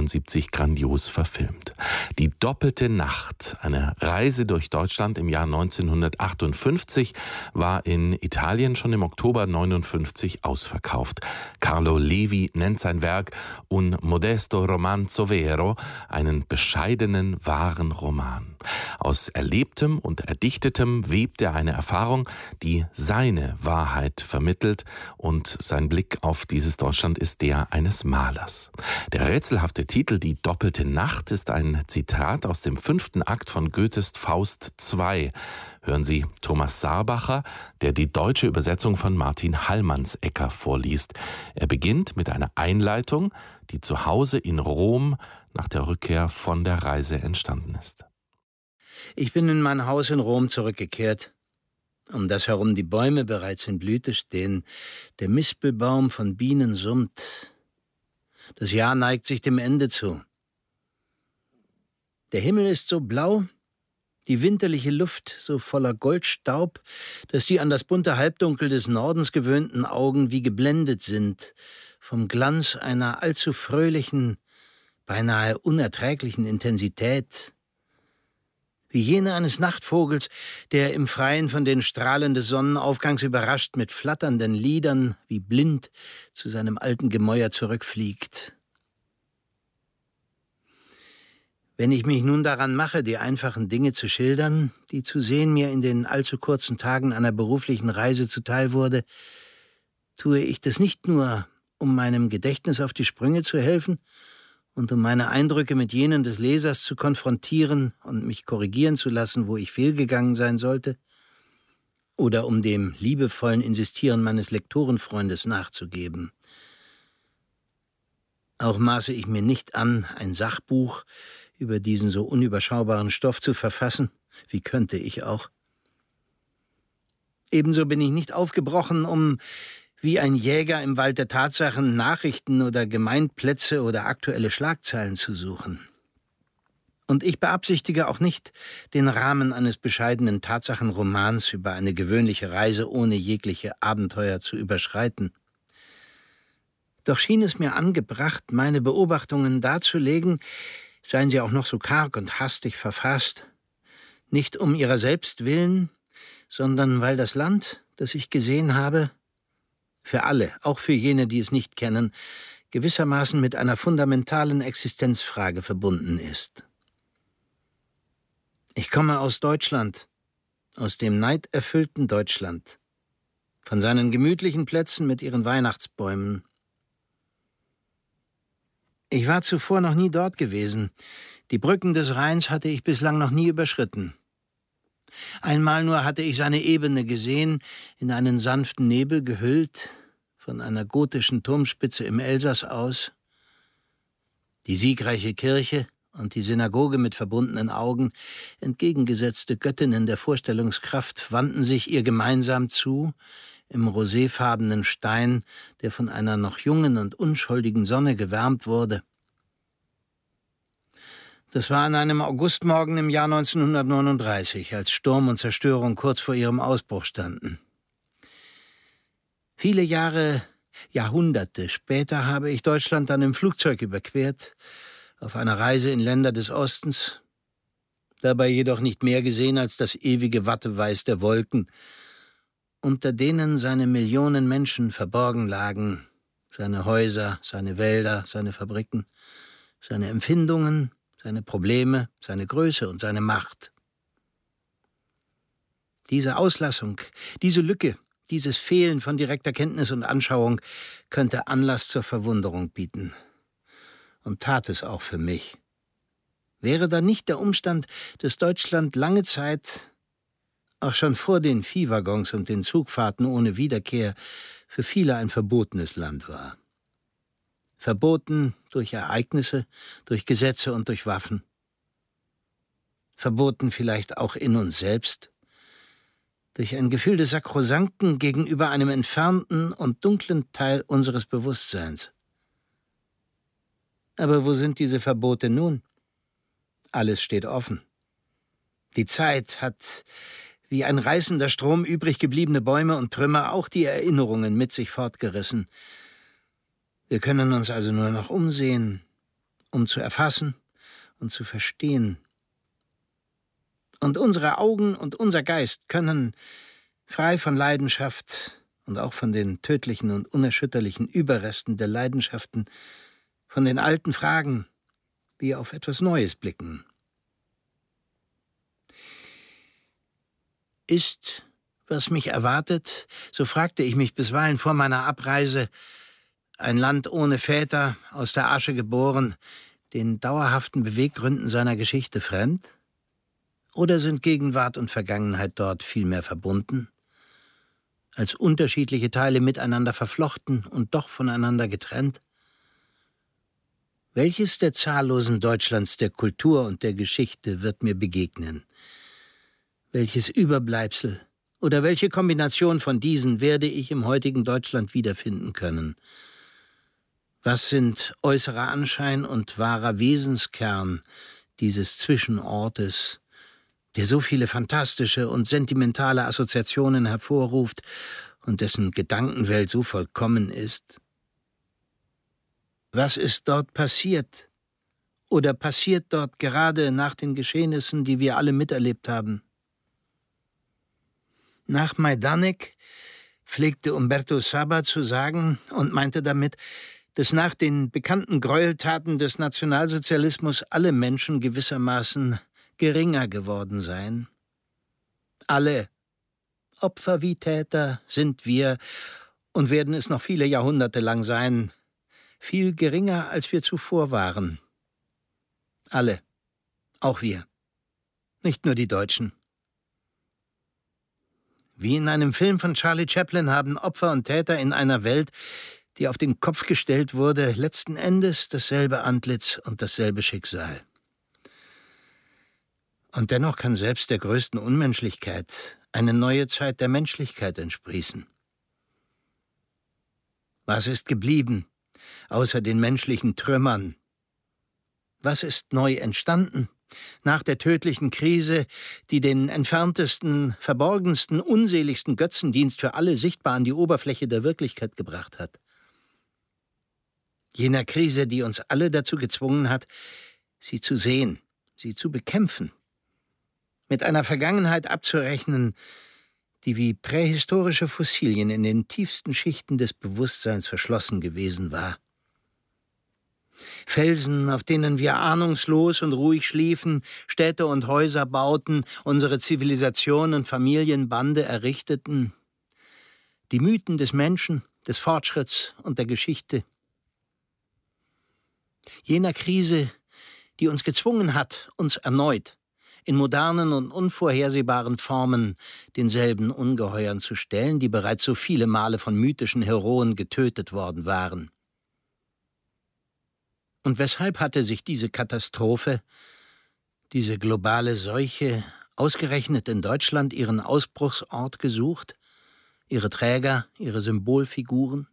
1971 grandios verfilmt. Die doppelte Nacht, eine Reise durch Deutschland im Jahr 1958, war in Italien schon im Oktober 1959 ausverkauft. Carlo Levi nennt sein Werk Un modesto romanzo vero, einen bescheidenen, wahren Roman. Aus Erlebtem und Erdichtetem webt er eine Erfahrung, die seine Wahrheit vermittelt, und sein Blick auf dieses Deutschland ist der eines Malers. Der rätselhafte Titel Die doppelte Nacht ist ein Zitat aus dem 5. Akt von Goethes Faust II. Hören Sie Thomas Saarbacher, der die deutsche Übersetzung von Martin Hallmannsegger vorliest. Er beginnt mit einer Einleitung, die zu Hause in Rom nach der Rückkehr von der Reise entstanden ist. Ich bin in mein Haus in Rom zurückgekehrt, um das herum die Bäume bereits in Blüte stehen, der Mispelbaum von Bienen summt. Das Jahr neigt sich dem Ende zu. Der Himmel ist so blau, die winterliche Luft so voller Goldstaub, dass die an das bunte Halbdunkel des Nordens gewöhnten Augen wie geblendet sind vom Glanz einer allzu fröhlichen, beinahe unerträglichen Intensität, wie jene eines Nachtvogels, der im Freien von den Strahlen des Sonnenaufgangs überrascht mit flatternden Lidern, wie blind, zu seinem alten Gemäuer zurückfliegt. Wenn ich mich nun daran mache, die einfachen Dinge zu schildern, die zu sehen mir in den allzu kurzen Tagen einer beruflichen Reise zuteil wurde, tue ich das nicht nur, um meinem Gedächtnis auf die Sprünge zu helfen und um meine Eindrücke mit jenen des Lesers zu konfrontieren und mich korrigieren zu lassen, wo ich fehlgegangen sein sollte, oder um dem liebevollen Insistieren meines Lektorenfreundes nachzugeben. Auch maße ich mir nicht an, ein Sachbuch über diesen so unüberschaubaren Stoff zu verfassen. Wie könnte ich auch? Ebenso bin ich nicht aufgebrochen, um wie ein Jäger im Wald der Tatsachen Nachrichten oder Gemeinplätze oder aktuelle Schlagzeilen zu suchen. Und ich beabsichtige auch nicht, den Rahmen eines bescheidenen Tatsachenromans über eine gewöhnliche Reise ohne jegliche Abenteuer zu überschreiten. Doch schien es mir angebracht, meine Beobachtungen darzulegen, seien sie auch noch so karg und hastig verfasst, nicht um ihrer selbst willen, sondern weil das Land, das ich gesehen habe, für alle, auch für jene, die es nicht kennen, gewissermaßen mit einer fundamentalen Existenzfrage verbunden ist. Ich komme aus Deutschland, aus dem neiderfüllten Deutschland, von seinen gemütlichen Plätzen mit ihren Weihnachtsbäumen. Ich war zuvor noch nie dort gewesen. Die Brücken des Rheins hatte ich bislang noch nie überschritten. Einmal nur hatte ich seine Ebene gesehen, in einen sanften Nebel gehüllt, von einer gotischen Turmspitze im Elsass aus. Die siegreiche Kirche und die Synagoge mit verbundenen Augen, entgegengesetzte Göttinnen der Vorstellungskraft, wandten sich ihr gemeinsam zu, im roséfarbenen Stein, der von einer noch jungen und unschuldigen Sonne gewärmt wurde. Das war an einem Augustmorgen im Jahr 1939, als Sturm und Zerstörung kurz vor ihrem Ausbruch standen. Viele Jahre, Jahrhunderte später habe ich Deutschland dann im Flugzeug überquert, auf einer Reise in Länder des Ostens, dabei jedoch nicht mehr gesehen als das ewige Watteweiß der Wolken, unter denen seine Millionen Menschen verborgen lagen, seine Häuser, seine Wälder, seine Fabriken, seine Empfindungen, seine Probleme, seine Größe und seine Macht. Diese Auslassung, diese Lücke, dieses Fehlen von direkter Kenntnis und Anschauung könnte Anlass zur Verwunderung bieten. Und tat es auch für mich. Wäre da nicht der Umstand, dass Deutschland lange Zeit, auch schon vor den Viehwaggons und den Zugfahrten ohne Wiederkehr, für viele ein verbotenes Land war. Verboten durch Ereignisse, durch Gesetze und durch Waffen. Verboten vielleicht auch in uns selbst, durch ein Gefühl des Sakrosankten gegenüber einem entfernten und dunklen Teil unseres Bewusstseins. Aber wo sind diese Verbote nun? Alles steht offen. Die Zeit hat wie ein reißender Strom übrig gebliebene Bäume und Trümmer auch die Erinnerungen mit sich fortgerissen. Wir können uns also nur noch umsehen, um zu erfassen und zu verstehen. Und unsere Augen und unser Geist können, frei von Leidenschaft und auch von den tödlichen und unerschütterlichen Überresten der Leidenschaften, von den alten Fragen, wie auf etwas Neues blicken. Ist, was mich erwartet, so fragte ich mich bisweilen vor meiner Abreise, ein Land ohne Väter, aus der Asche geboren, den dauerhaften Beweggründen seiner Geschichte fremd? Oder sind Gegenwart und Vergangenheit dort vielmehr verbunden, als unterschiedliche Teile miteinander verflochten und doch voneinander getrennt? Welches der zahllosen Deutschlands der Kultur und der Geschichte wird mir begegnen? Welches Überbleibsel oder welche Kombination von diesen werde ich im heutigen Deutschland wiederfinden können? Was sind äußerer Anschein und wahrer Wesenskern dieses Zwischenortes, der so viele fantastische und sentimentale Assoziationen hervorruft und dessen Gedankenwelt so vollkommen ist? Was ist dort passiert? Oder passiert dort gerade nach den Geschehnissen, die wir alle miterlebt haben? Nach Majdanek pflegte Umberto Saba zu sagen und meinte damit, dass nach den bekannten Gräueltaten des Nationalsozialismus alle Menschen gewissermaßen geringer geworden seien. Alle, Opfer wie Täter, sind wir und werden es noch viele Jahrhunderte lang sein, viel geringer, als wir zuvor waren. Alle, auch wir, nicht nur die Deutschen. Wie in einem Film von Charlie Chaplin haben Opfer und Täter in einer Welt, die auf den Kopf gestellt wurde, letzten Endes dasselbe Antlitz und dasselbe Schicksal. Und dennoch kann selbst der größten Unmenschlichkeit eine neue Zeit der Menschlichkeit entsprießen. Was ist geblieben, außer den menschlichen Trümmern? Was ist neu entstanden? Nach der tödlichen Krise, die den entferntesten, verborgensten, unseligsten Götzendienst für alle sichtbar an die Oberfläche der Wirklichkeit gebracht hat. Jener Krise, die uns alle dazu gezwungen hat, sie zu sehen, sie zu bekämpfen, mit einer Vergangenheit abzurechnen, die wie prähistorische Fossilien in den tiefsten Schichten des Bewusstseins verschlossen gewesen war. Felsen, auf denen wir ahnungslos und ruhig schliefen, Städte und Häuser bauten, unsere Zivilisation und Familienbande errichteten, die Mythen des Menschen, des Fortschritts und der Geschichte. Jener Krise, die uns gezwungen hat, uns erneut in modernen und unvorhersehbaren Formen denselben Ungeheuern zu stellen, die bereits so viele Male von mythischen Heroen getötet worden waren. Und weshalb hatte sich diese Katastrophe, diese globale Seuche, ausgerechnet in Deutschland ihren Ausbruchsort gesucht, ihre Träger, ihre Symbolfiguren?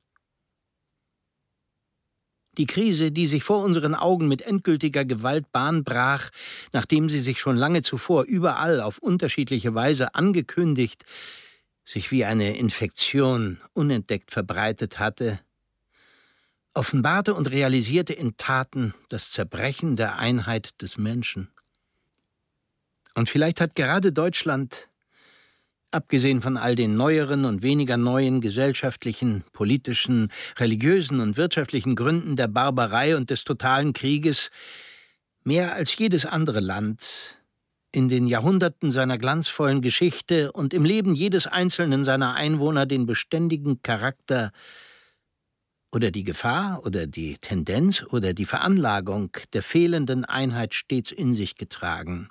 Die Krise, die sich vor unseren Augen mit endgültiger Gewalt Bahn brach, nachdem sie sich schon lange zuvor überall auf unterschiedliche Weise angekündigt, sich wie eine Infektion unentdeckt verbreitet hatte, offenbarte und realisierte in Taten das Zerbrechen der Einheit des Menschen. Und vielleicht hat gerade Deutschland, abgesehen von all den neueren und weniger neuen gesellschaftlichen, politischen, religiösen und wirtschaftlichen Gründen der Barbarei und des totalen Krieges, mehr als jedes andere Land in den Jahrhunderten seiner glanzvollen Geschichte und im Leben jedes einzelnen seiner Einwohner den beständigen Charakter oder die Gefahr oder die Tendenz oder die Veranlagung der fehlenden Einheit stets in sich getragen.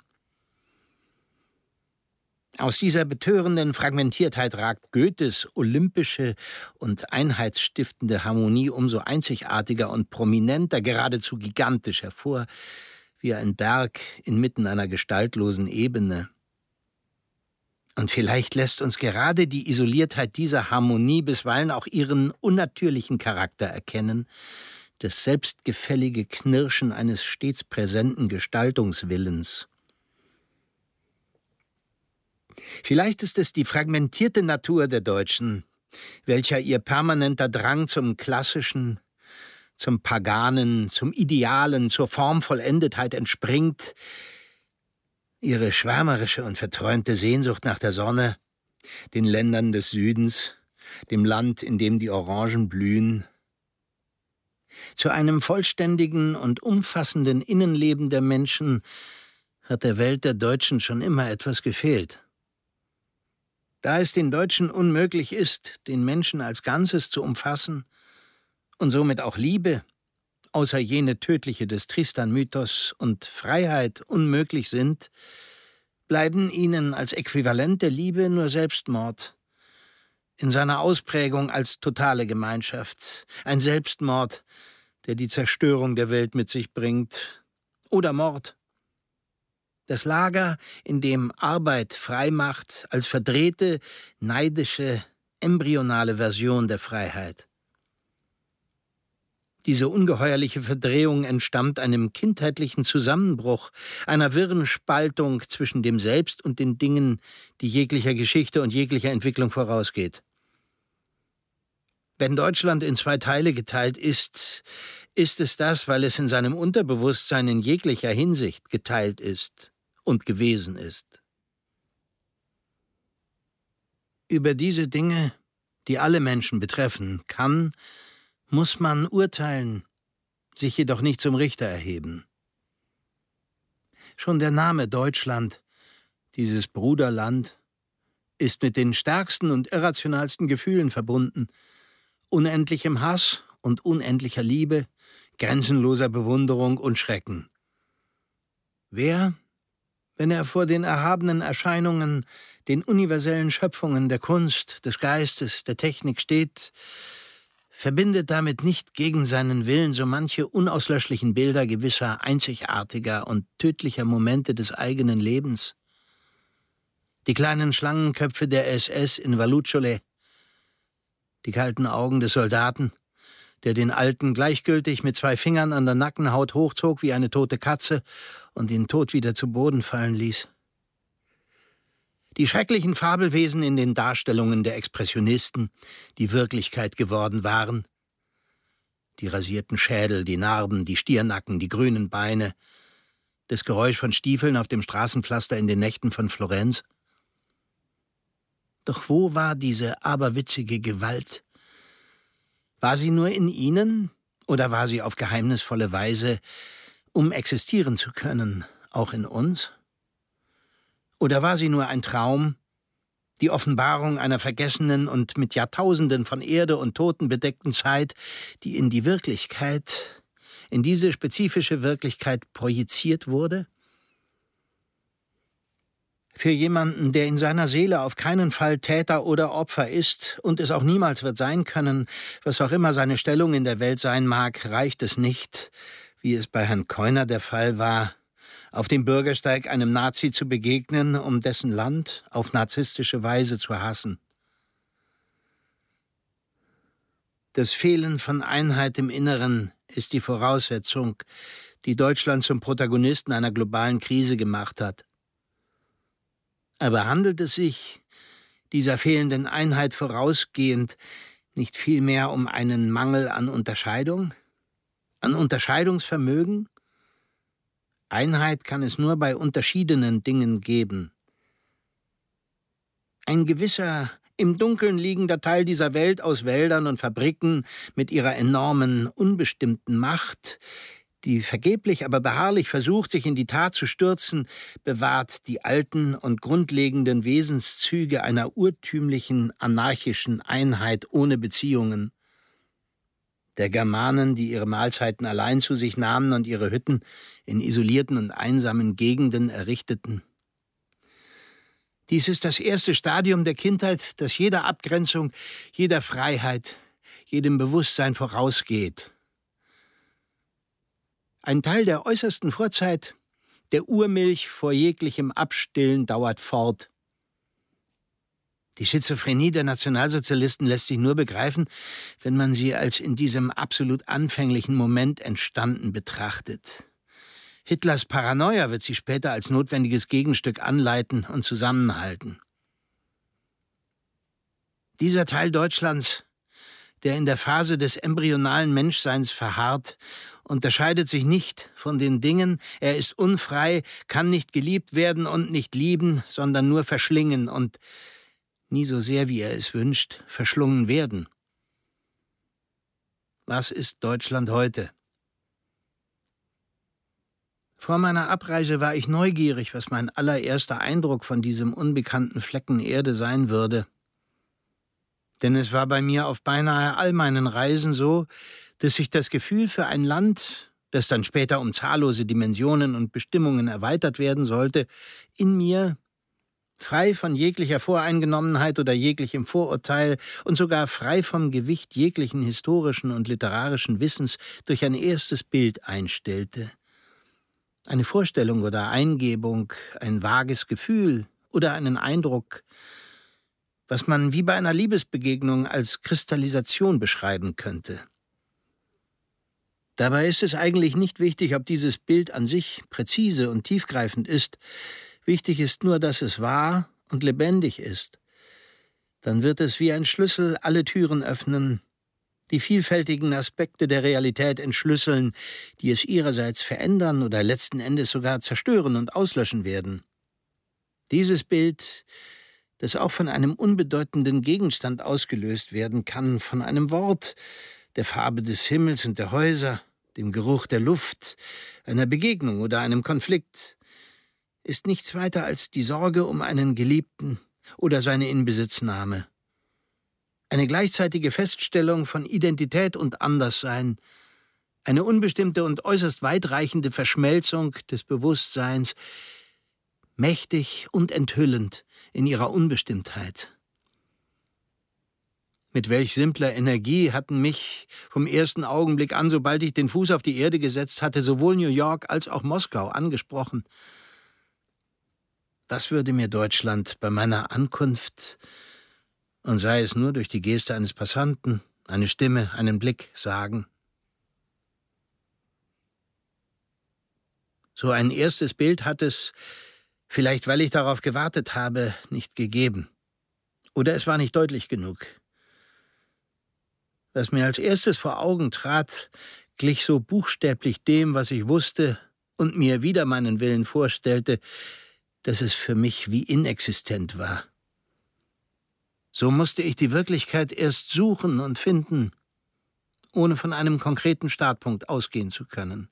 Aus dieser betörenden Fragmentiertheit ragt Goethes olympische und einheitsstiftende Harmonie umso einzigartiger und prominenter, geradezu gigantisch hervor, wie ein Berg inmitten einer gestaltlosen Ebene. Und vielleicht lässt uns gerade die Isoliertheit dieser Harmonie bisweilen auch ihren unnatürlichen Charakter erkennen, das selbstgefällige Knirschen eines stets präsenten Gestaltungswillens. Vielleicht ist es die fragmentierte Natur der Deutschen, welcher ihr permanenter Drang zum Klassischen, zum Paganen, zum Idealen, zur Formvollendetheit entspringt, ihre schwärmerische und verträumte Sehnsucht nach der Sonne, den Ländern des Südens, dem Land, in dem die Orangen blühen. Zu einem vollständigen und umfassenden Innenleben der Menschen hat der Welt der Deutschen schon immer etwas gefehlt. Da es den Deutschen unmöglich ist, den Menschen als Ganzes zu umfassen und somit auch Liebe, außer jene tödliche des Tristan-Mythos, und Freiheit unmöglich sind, bleiben ihnen als Äquivalent der Liebe nur Selbstmord, in seiner Ausprägung als totale Gemeinschaft, ein Selbstmord, der die Zerstörung der Welt mit sich bringt, oder Mord. Das Lager, in dem Arbeit frei macht, als verdrehte, neidische, embryonale Version der Freiheit. Diese ungeheuerliche Verdrehung entstammt einem kindheitlichen Zusammenbruch, einer wirren Spaltung zwischen dem Selbst und den Dingen, die jeglicher Geschichte und jeglicher Entwicklung vorausgeht. Wenn Deutschland in zwei Teile geteilt ist, ist es das, weil es in seinem Unterbewusstsein in jeglicher Hinsicht geteilt ist und gewesen ist. Über diese Dinge, die alle Menschen betreffen, muss man urteilen, sich jedoch nicht zum Richter erheben. Schon der Name Deutschland, dieses Bruderland, ist mit den stärksten und irrationalsten Gefühlen verbunden, unendlichem Hass und unendlicher Liebe, grenzenloser Bewunderung und Schrecken. Wer, wenn er vor den erhabenen Erscheinungen, den universellen Schöpfungen der Kunst, des Geistes, der Technik steht, verbindet damit nicht gegen seinen Willen so manche unauslöschlichen Bilder gewisser einzigartiger und tödlicher Momente des eigenen Lebens? Die kleinen Schlangenköpfe der SS in Vallucciole, die kalten Augen des Soldaten, der den Alten gleichgültig mit 2 Fingern an der Nackenhaut hochzog wie eine tote Katze und ihn tot wieder zu Boden fallen ließ. Die schrecklichen Fabelwesen in den Darstellungen der Expressionisten, die Wirklichkeit geworden waren. Die rasierten Schädel, die Narben, die Stiernacken, die grünen Beine, das Geräusch von Stiefeln auf dem Straßenpflaster in den Nächten von Florenz. Doch wo war diese aberwitzige Gewalt? War sie nur in ihnen oder war sie auf geheimnisvolle Weise, um existieren zu können, auch in uns? Oder war sie nur ein Traum, die Offenbarung einer vergessenen und mit Jahrtausenden von Erde und Toten bedeckten Zeit, die in die Wirklichkeit, in diese spezifische Wirklichkeit projiziert wurde? Für jemanden, der in seiner Seele auf keinen Fall Täter oder Opfer ist und es auch niemals wird sein können, was auch immer seine Stellung in der Welt sein mag, reicht es nicht, wie es bei Herrn Keuner der Fall war, auf dem Bürgersteig einem Nazi zu begegnen, um dessen Land auf narzisstische Weise zu hassen. Das Fehlen von Einheit im Inneren ist die Voraussetzung, die Deutschland zum Protagonisten einer globalen Krise gemacht hat. Aber handelt es sich, dieser fehlenden Einheit vorausgehend, nicht vielmehr um einen Mangel an Unterscheidung, an Unterscheidungsvermögen? Einheit kann es nur bei unterschiedenen Dingen geben. Ein gewisser, im Dunkeln liegender Teil dieser Welt aus Wäldern und Fabriken mit ihrer enormen, unbestimmten Macht, die vergeblich, aber beharrlich versucht, sich in die Tat zu stürzen, bewahrt die alten und grundlegenden Wesenszüge einer urtümlichen, anarchischen Einheit ohne Beziehungen. Der Germanen, die ihre Mahlzeiten allein zu sich nahmen und ihre Hütten in isolierten und einsamen Gegenden errichteten. Dies ist das erste Stadium der Kindheit, das jeder Abgrenzung, jeder Freiheit, jedem Bewusstsein vorausgeht. Ein Teil der äußersten Vorzeit, der Urmilch vor jeglichem Abstillen, dauert fort. Die Schizophrenie der Nationalsozialisten lässt sich nur begreifen, wenn man sie als in diesem absolut anfänglichen Moment entstanden betrachtet. Hitlers Paranoia wird sie später als notwendiges Gegenstück anleiten und zusammenhalten. Dieser Teil Deutschlands, der in der Phase des embryonalen Menschseins verharrt, unterscheidet sich nicht von den Dingen, er ist unfrei, kann nicht geliebt werden und nicht lieben, sondern nur verschlingen und, nie so sehr wie er es wünscht, verschlungen werden. Was ist Deutschland heute? Vor meiner Abreise war ich neugierig, was mein allererster Eindruck von diesem unbekannten Flecken Erde sein würde. Denn es war bei mir auf beinahe all meinen Reisen so, dass sich das Gefühl für ein Land, das dann später um zahllose Dimensionen und Bestimmungen erweitert werden sollte, in mir, frei von jeglicher Voreingenommenheit oder jeglichem Vorurteil und sogar frei vom Gewicht jeglichen historischen und literarischen Wissens, durch ein erstes Bild einstellte. Eine Vorstellung oder Eingebung, ein vages Gefühl oder einen Eindruck, was man wie bei einer Liebesbegegnung als Kristallisation beschreiben könnte. Dabei ist es eigentlich nicht wichtig, ob dieses Bild an sich präzise und tiefgreifend ist. Wichtig ist nur, dass es wahr und lebendig ist. Dann wird es wie ein Schlüssel alle Türen öffnen, die vielfältigen Aspekte der Realität entschlüsseln, die es ihrerseits verändern oder letzten Endes sogar zerstören und auslöschen werden. Dieses Bild, das auch von einem unbedeutenden Gegenstand ausgelöst werden kann, von einem Wort, der Farbe des Himmels und der Häuser, dem Geruch der Luft, einer Begegnung oder einem Konflikt, ist nichts weiter als die Sorge um einen Geliebten oder seine Inbesitznahme. Eine gleichzeitige Feststellung von Identität und Anderssein, eine unbestimmte und äußerst weitreichende Verschmelzung des Bewusstseins, mächtig und enthüllend in ihrer Unbestimmtheit. Mit welch simpler Energie hatten mich vom ersten Augenblick an, sobald ich den Fuß auf die Erde gesetzt hatte, sowohl New York als auch Moskau angesprochen. Was würde mir Deutschland bei meiner Ankunft, und sei es nur durch die Geste eines Passanten, eine Stimme, einen Blick, sagen? So ein erstes Bild hat es, vielleicht weil ich darauf gewartet habe, nicht gegeben. Oder es war nicht deutlich genug. Was mir als erstes vor Augen trat, glich so buchstäblich dem, was ich wusste und mir wider meinen Willen vorstellte, dass es für mich wie inexistent war. So musste ich die Wirklichkeit erst suchen und finden, ohne von einem konkreten Startpunkt ausgehen zu können.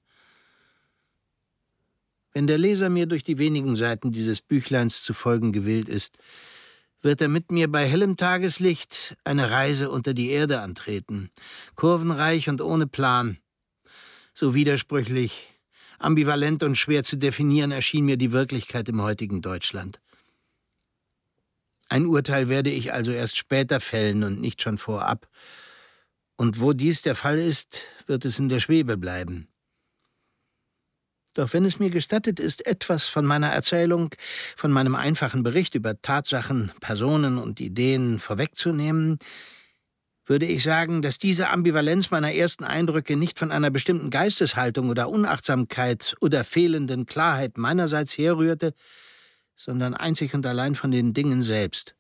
Wenn der Leser mir durch die wenigen Seiten dieses Büchleins zu folgen gewillt ist, wird er mit mir bei hellem Tageslicht eine Reise unter die Erde antreten, kurvenreich und ohne Plan. So widersprüchlich, ambivalent und schwer zu definieren erschien mir die Wirklichkeit im heutigen Deutschland. Ein Urteil werde ich also erst später fällen und nicht schon vorab. Und wo dies der Fall ist, wird es in der Schwebe bleiben. Doch wenn es mir gestattet ist, etwas von meiner Erzählung, von meinem einfachen Bericht über Tatsachen, Personen und Ideen vorwegzunehmen, würde ich sagen, dass diese Ambivalenz meiner ersten Eindrücke nicht von einer bestimmten Geisteshaltung oder Unachtsamkeit oder fehlenden Klarheit meinerseits herrührte, sondern einzig und allein von den Dingen selbst.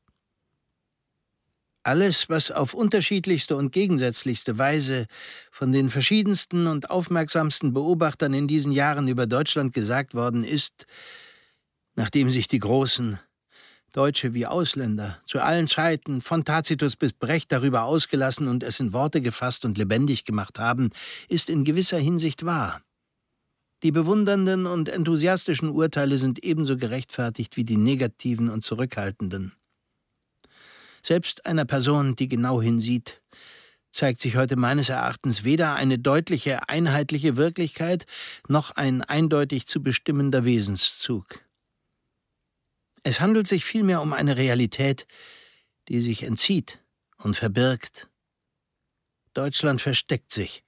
Alles, was auf unterschiedlichste und gegensätzlichste Weise von den verschiedensten und aufmerksamsten Beobachtern in diesen Jahren über Deutschland gesagt worden ist, nachdem sich die Großen, Deutsche wie Ausländer, zu allen Zeiten, von Tacitus bis Brecht, darüber ausgelassen und es in Worte gefasst und lebendig gemacht haben, ist in gewisser Hinsicht wahr. Die bewundernden und enthusiastischen Urteile sind ebenso gerechtfertigt wie die negativen und zurückhaltenden. Selbst einer Person, die genau hinsieht, zeigt sich heute meines Erachtens weder eine deutliche, einheitliche Wirklichkeit noch ein eindeutig zu bestimmender Wesenszug. Es handelt sich vielmehr um eine Realität, die sich entzieht und verbirgt. Deutschland versteckt sich.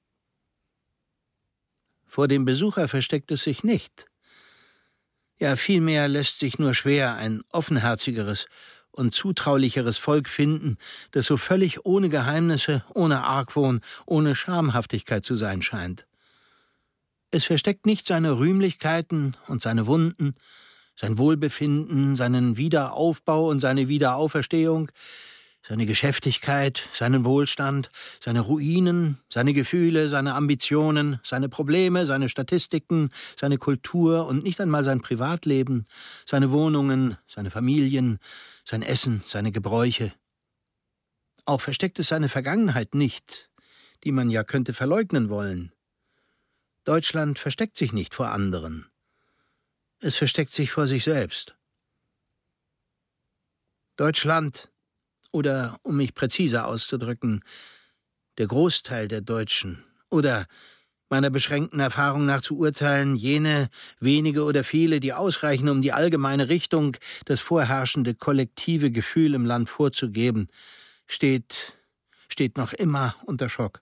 Vor dem Besucher versteckt es sich nicht. Ja, vielmehr lässt sich nur schwer ein offenherzigeres und zutraulicheres Volk finden, das so völlig ohne Geheimnisse, ohne Argwohn, ohne Schamhaftigkeit zu sein scheint. Es versteckt nicht seine Rühmlichkeiten und seine Wunden, sein Wohlbefinden, seinen Wiederaufbau und seine Wiederauferstehung, seine Geschäftigkeit, seinen Wohlstand, seine Ruinen, seine Gefühle, seine Ambitionen, seine Probleme, seine Statistiken, seine Kultur und nicht einmal sein Privatleben, seine Wohnungen, seine Familien, sein Essen, seine Gebräuche. Auch versteckt es seine Vergangenheit nicht, die man ja könnte verleugnen wollen. Deutschland versteckt sich nicht vor anderen. Es versteckt sich vor sich selbst. Deutschland, oder um mich präziser auszudrücken, der Großteil der Deutschen oder meiner beschränkten Erfahrung nach zu urteilen, jene wenige oder viele, die ausreichen, um die allgemeine Richtung, das vorherrschende kollektive Gefühl im Land vorzugeben, steht noch immer unter Schock.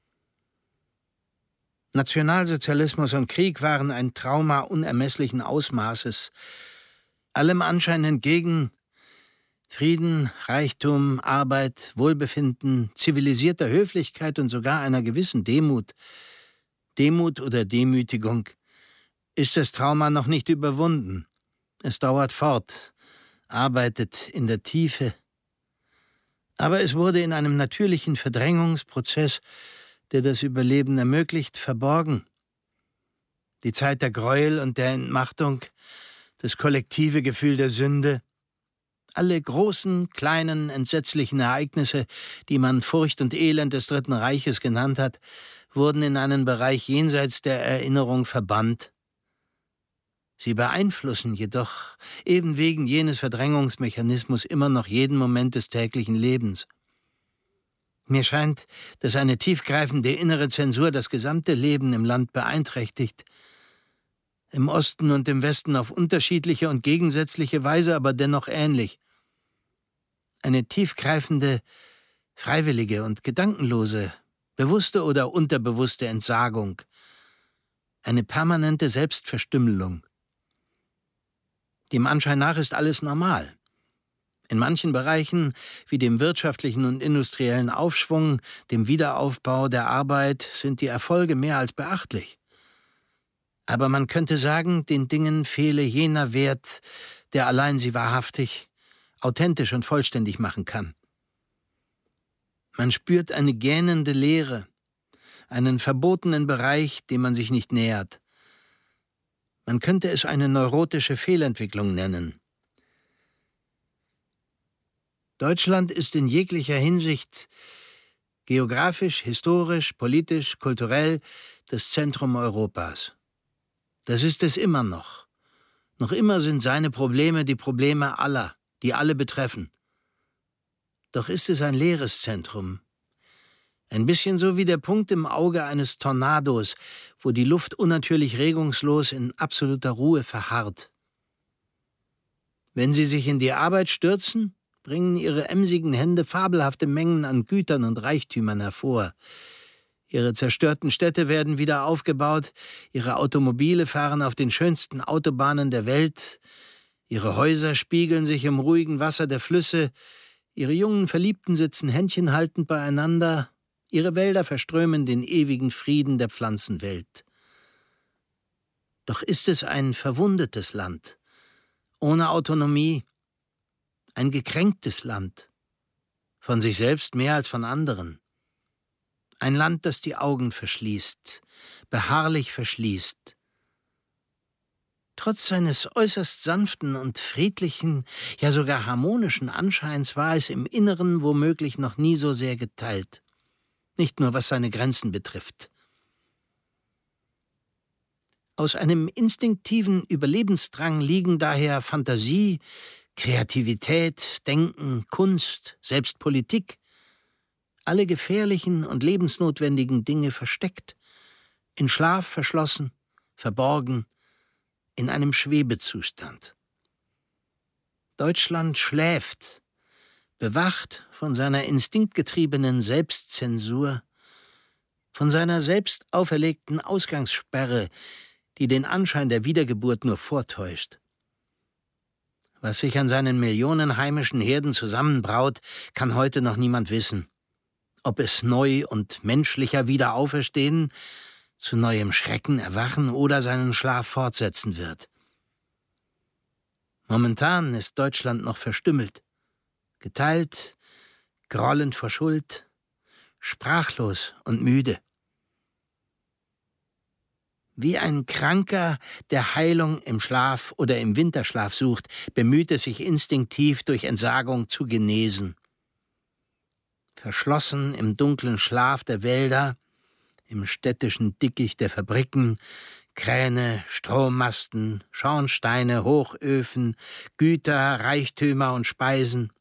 Nationalsozialismus und Krieg waren ein Trauma unermesslichen Ausmaßes, allem Anschein entgegen. Frieden, Reichtum, Arbeit, Wohlbefinden, zivilisierter Höflichkeit und sogar einer gewissen Demut oder Demütigung, ist das Trauma noch nicht überwunden. Es dauert fort, arbeitet in der Tiefe. Aber es wurde in einem natürlichen Verdrängungsprozess, der das Überleben ermöglicht, verborgen. Die Zeit der Gräuel und der Entmachtung, das kollektive Gefühl der Sünde, alle großen, kleinen, entsetzlichen Ereignisse, die man Furcht und Elend des Dritten Reiches genannt hat, wurden in einen Bereich jenseits der Erinnerung verbannt. Sie beeinflussen jedoch eben wegen jenes Verdrängungsmechanismus immer noch jeden Moment des täglichen Lebens. Mir scheint, dass eine tiefgreifende innere Zensur das gesamte Leben im Land beeinträchtigt. Im Osten und im Westen auf unterschiedliche und gegensätzliche Weise, aber dennoch ähnlich. Eine tiefgreifende, freiwillige und gedankenlose, bewusste oder unterbewusste Entsagung. Eine permanente Selbstverstümmelung. Dem Anschein nach ist alles normal. In manchen Bereichen, wie dem wirtschaftlichen und industriellen Aufschwung, dem Wiederaufbau der Arbeit, sind die Erfolge mehr als beachtlich. Aber man könnte sagen, den Dingen fehle jener Wert, der allein sie wahrhaftig, authentisch und vollständig machen kann. Man spürt eine gähnende Leere, einen verbotenen Bereich, dem man sich nicht nähert. Man könnte es eine neurotische Fehlentwicklung nennen. Deutschland ist in jeglicher Hinsicht geografisch, historisch, politisch, kulturell das Zentrum Europas. Das ist es immer noch. Noch immer sind seine Probleme die Probleme aller, die alle betreffen. Doch ist es ein leeres Zentrum. Ein bisschen so wie der Punkt im Auge eines Tornados, wo die Luft unnatürlich regungslos in absoluter Ruhe verharrt. Wenn Sie sich in die Arbeit stürzen, bringen Ihre emsigen Hände fabelhafte Mengen an Gütern und Reichtümern hervor. Ihre zerstörten Städte werden wieder aufgebaut, Ihre Automobile fahren auf den schönsten Autobahnen der Welt, Ihre Häuser spiegeln sich im ruhigen Wasser der Flüsse, Ihre jungen Verliebten sitzen händchenhaltend beieinander, Ihre Wälder verströmen den ewigen Frieden der Pflanzenwelt. Doch ist es ein verwundetes Land, ohne Autonomie, ein gekränktes Land, von sich selbst mehr als von anderen. Ein Land, das die Augen verschließt, beharrlich verschließt. Trotz seines äußerst sanften und friedlichen, ja sogar harmonischen Anscheins war es im Inneren womöglich noch nie so sehr geteilt. Nicht nur was seine Grenzen betrifft. Aus einem instinktiven Überlebensdrang liegen daher Fantasie, Kreativität, Denken, Kunst, selbst Politik, alle gefährlichen und lebensnotwendigen Dinge versteckt, in Schlaf verschlossen, verborgen, in einem Schwebezustand. Deutschland schläft, bewacht von seiner instinktgetriebenen Selbstzensur, von seiner selbst auferlegten Ausgangssperre, die den Anschein der Wiedergeburt nur vortäuscht. Was sich an seinen Millionen heimischen Herden zusammenbraut, kann heute noch niemand wissen. Ob es neu und menschlicher wieder auferstehen, zu neuem Schrecken erwachen oder seinen Schlaf fortsetzen wird. Momentan ist Deutschland noch verstümmelt, geteilt, grollend vor Schuld, sprachlos und müde. Wie ein Kranker, der Heilung im Schlaf oder im Winterschlaf sucht, bemüht es sich instinktiv durch Entsagung zu genesen. Verschlossen im dunklen Schlaf der Wälder, im städtischen Dickicht der Fabriken, Kräne, Strommasten, Schornsteine, Hochöfen, Güter, Reichtümer und Speisen.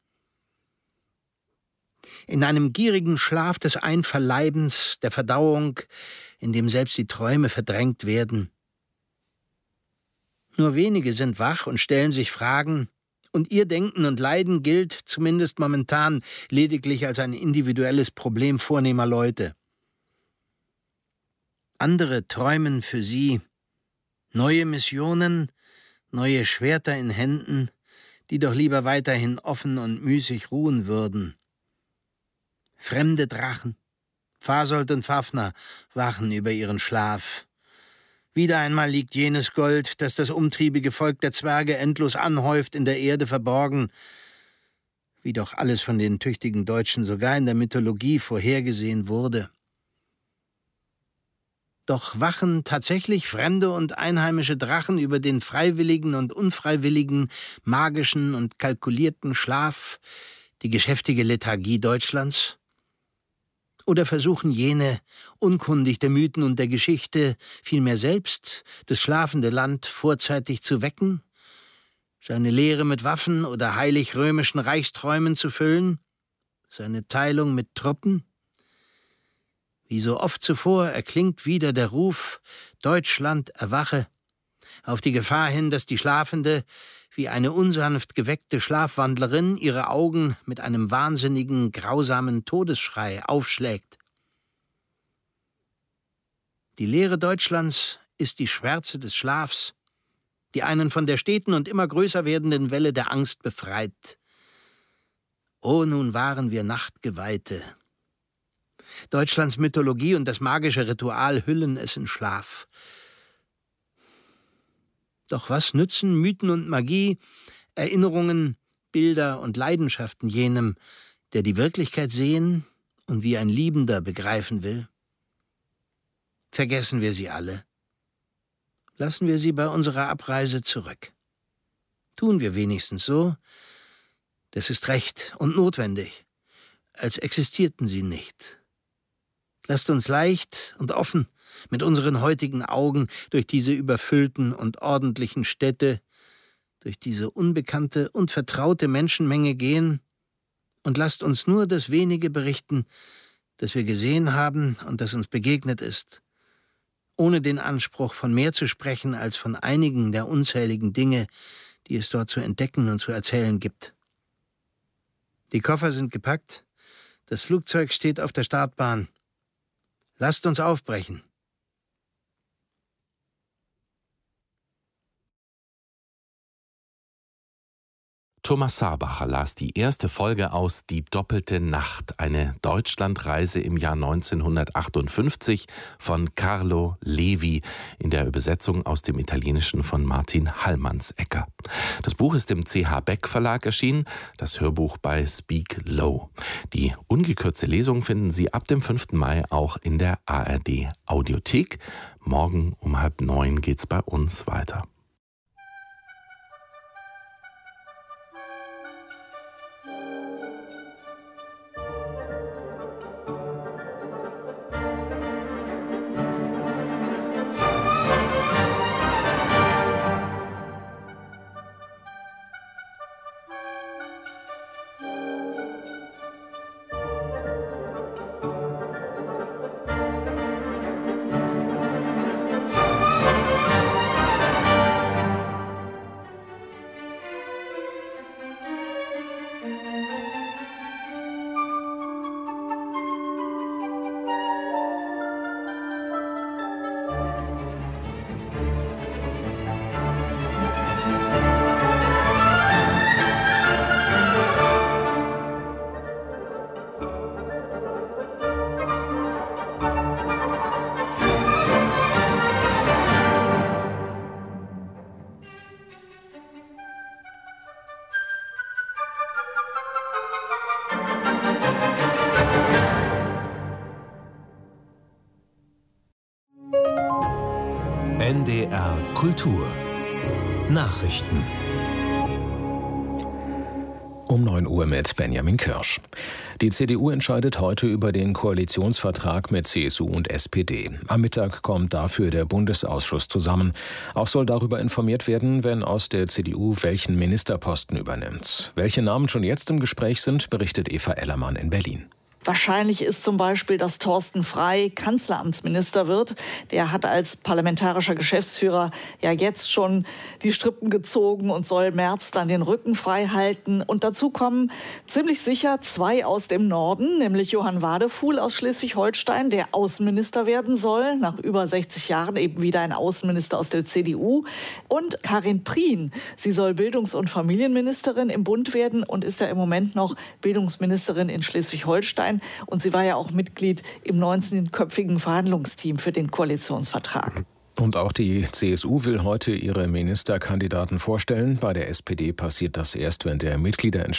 In einem gierigen Schlaf des Einverleibens, der Verdauung, in dem selbst die Träume verdrängt werden. Nur wenige sind wach und stellen sich Fragen, und ihr Denken und Leiden gilt, zumindest momentan, lediglich als ein individuelles Problem vornehmer Leute. Andere träumen für sie neue Missionen, neue Schwerter in Händen, die doch lieber weiterhin offen und müßig ruhen würden. Fremde Drachen, Fasold und Fafner, wachen über ihren Schlaf. Wieder einmal liegt jenes Gold, das das umtriebige Volk der Zwerge endlos anhäuft, in der Erde verborgen, wie doch alles von den tüchtigen Deutschen sogar in der Mythologie vorhergesehen wurde. Doch wachen tatsächlich fremde und einheimische Drachen über den freiwilligen und unfreiwilligen, magischen und kalkulierten Schlaf, die geschäftige Lethargie Deutschlands? Oder versuchen jene, unkundig der Mythen und der Geschichte, vielmehr selbst das schlafende Land vorzeitig zu wecken, seine Lehre mit Waffen oder heilig-römischen Reichsträumen zu füllen, seine Teilung mit Truppen? Wie so oft zuvor erklingt wieder der Ruf, Deutschland erwache, auf die Gefahr hin, dass die Schlafende, wie eine unsanft geweckte Schlafwandlerin, ihre Augen mit einem wahnsinnigen, grausamen Todesschrei aufschlägt. Die Leere Deutschlands ist die Schwärze des Schlafs, die einen von der steten und immer größer werdenden Welle der Angst befreit. O, nun waren wir Nachtgeweihte. Deutschlands Mythologie und das magische Ritual hüllen es in Schlaf. Doch was nützen Mythen und Magie, Erinnerungen, Bilder und Leidenschaften jenem, der die Wirklichkeit sehen und wie ein Liebender begreifen will? Vergessen wir sie alle. Lassen wir sie bei unserer Abreise zurück. Tun wir wenigstens so, das ist recht und notwendig, als existierten sie nicht. Lasst uns leicht und offen mit unseren heutigen Augen durch diese überfüllten und ordentlichen Städte, durch diese unbekannte und vertraute Menschenmenge gehen und lasst uns nur das Wenige berichten, das wir gesehen haben und das uns begegnet ist, ohne den Anspruch, von mehr zu sprechen als von einigen der unzähligen Dinge, die es dort zu entdecken und zu erzählen gibt. Die Koffer sind gepackt, das Flugzeug steht auf der Startbahn. Lasst uns aufbrechen. Thomas Saarbacher las die erste Folge aus Die doppelte Nacht, eine Deutschlandreise im Jahr 1958 von Carlo Levi in der Übersetzung aus dem Italienischen von Martin Hallmannsecker. Das Buch ist im CH Beck Verlag erschienen, das Hörbuch bei Speak Low. Die ungekürzte Lesung finden Sie ab dem 5. Mai auch in der ARD Audiothek. Morgen um 8:30 geht's bei uns weiter. NDR Kultur Nachrichten um 9 Uhr mit Benjamin Kirsch. Die CDU entscheidet heute über den Koalitionsvertrag mit CSU und SPD. Am Mittag kommt dafür der Bundesausschuss zusammen. Auch soll darüber informiert werden, wenn aus der CDU welchen Ministerposten übernimmt. Welche Namen schon jetzt im Gespräch sind, berichtet Eva Ellermann in Berlin. Wahrscheinlich ist zum Beispiel, dass Thorsten Frey Kanzleramtsminister wird. Der hat als parlamentarischer Geschäftsführer ja jetzt schon die Strippen gezogen und soll Merz dann den Rücken frei halten. Und dazu kommen ziemlich sicher 2 aus dem Norden, nämlich Johann Wadefuhl aus Schleswig-Holstein, der Außenminister werden soll, nach über 60 Jahren eben wieder ein Außenminister aus der CDU. Und Karin Prien, sie soll Bildungs- und Familienministerin im Bund werden und ist ja im Moment noch Bildungsministerin in Schleswig-Holstein. Und sie war ja auch Mitglied im 19-köpfigen Verhandlungsteam für den Koalitionsvertrag. Und auch die CSU will heute ihre Ministerkandidaten vorstellen. Bei der SPD passiert das erst, wenn der Mitgliederentscheid